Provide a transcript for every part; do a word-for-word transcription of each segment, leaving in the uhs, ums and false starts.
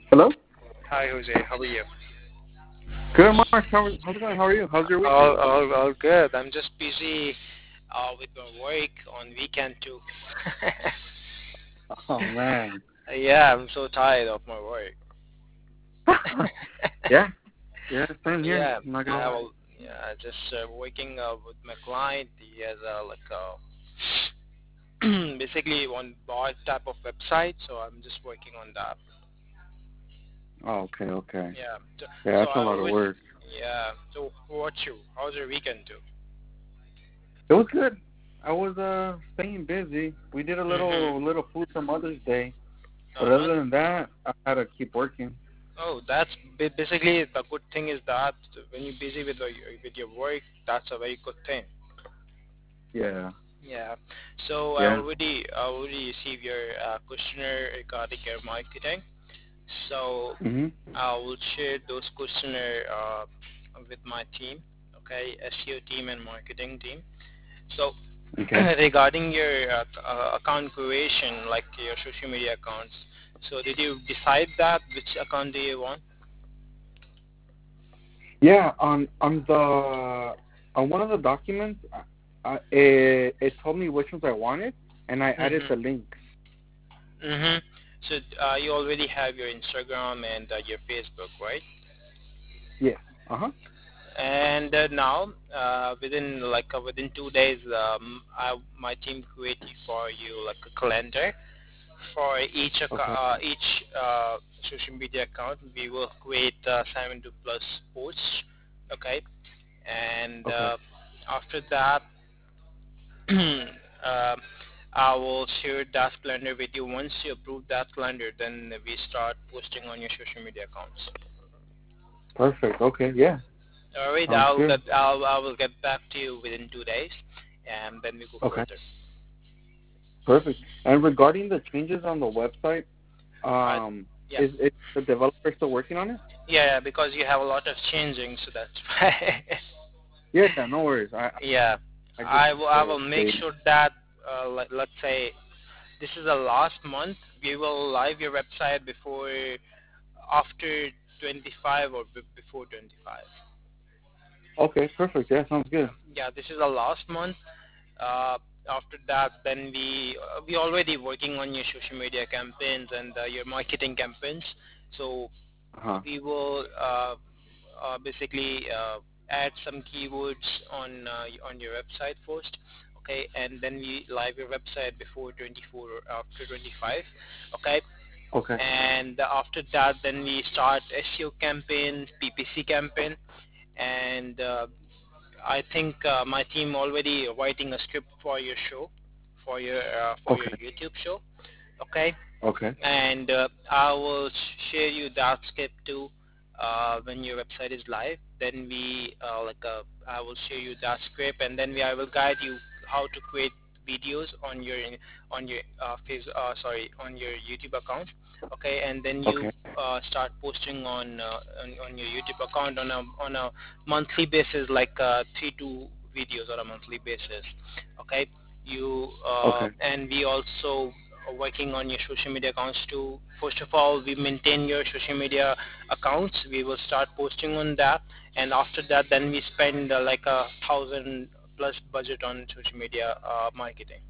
Hello? Hi, Jose. How are you? Good, Mark. How, how's it going? How are you? How's your weekend? All, all, all good. I'm just busy uh, with my work on weekend too. Oh, man. Yeah, I'm so tired of my work. yeah, yeah, same here. Yeah, I'm not gonna yeah. lie. Well, yeah. Just uh, working uh, with my client. He has uh, like a basically one bot type of website. So I'm just working on that. Oh, okay, okay. Yeah. So, Yeah, so that's a I lot of would. work. Yeah. So what you? How's your weekend too? It was good. I was uh staying busy. We did a Mhm. little little food for Mother's Day, but Uh huh. other than that, I had to keep working. Oh, that's ba- basically the good thing is that when you're busy with the, with your work, that's a very good thing. Yeah, Yeah. So I yeah. already I already received your uh, questionnaire regarding your marketing. So Mhm. I will share those questionnaire uh, with my team. Okay, S E O team and marketing team. So Okay. regarding your uh, uh, account creation, like your social media accounts. So did you decide that which account do you want? Yeah, on on the on one of the documents, I, I, it it told me which ones I wanted, and I added Mhm. the links. Mhm. So uh, you already have your Instagram and uh, your Facebook, right? Yes. Uh huh. And uh, now, uh, within like uh, within two days, um, I, my team created for you like a calendar for each acco- Okay. uh, each uh, social media account. We will create uh, seventy plus posts, okay? And Okay. uh, after that, uh, I will share that calendar with you. Once you approve that calendar, then we start posting on your social media accounts. Perfect. Okay. Yeah. All right, Sounds I'll get good. I'll I will get back to you within two days, and then we go Okay. further. Perfect. And regarding the changes on the website, Uh, um, yeah, is is the developer still working on it? yeah, yeah, because you have a lot of changing, so that's why. Yeah. Yeah. No worries. I Yeah, I just I will I uh, will make stayed. sure that uh, let, let's say this is the last month. We will live your website before after twenty-five or b- before twenty-five. Okay. Perfect. Yeah. Sounds Yeah, good. yeah, this is the last month. Uh, after that, then we uh, we already working on your social media campaigns and uh, your marketing campaigns. So Uh huh. we will uh, uh, basically uh, add some keywords on uh, on your website first, okay, and then we live your website before twenty-four or after twenty-five, okay, Okay. and after that, then we start S E O campaign, P P C campaign, and uh, I think uh, my team already writing a script for your show, for your uh, for your Okay. YouTube show. Okay, Okay. and uh, I will sh- share you that script too uh, when your website is live. Then we uh, like uh, I will share you that script, and then we I will guide you how to create videos on your on your uh, face uh, sorry on your YouTube account. Okay, and then you Okay. uh, start posting on, uh, on on your YouTube account on a on a monthly basis, like uh, three to videos on a monthly basis. Okay, you uh, Okay. and we also are working on your social media accounts too. First of all, we maintain your social media accounts. We will start posting on that, and after that, then we spend uh, like a thousand plus budget on social media uh, marketing.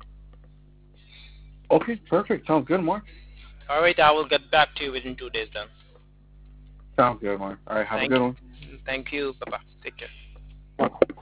Okay. Perfect. Sounds good, Mark. All right, I will get back to you within two days then. Sounds good, Mark. All right. Have a Thank good you. one. Thank you. Bye bye. Take care. Bye.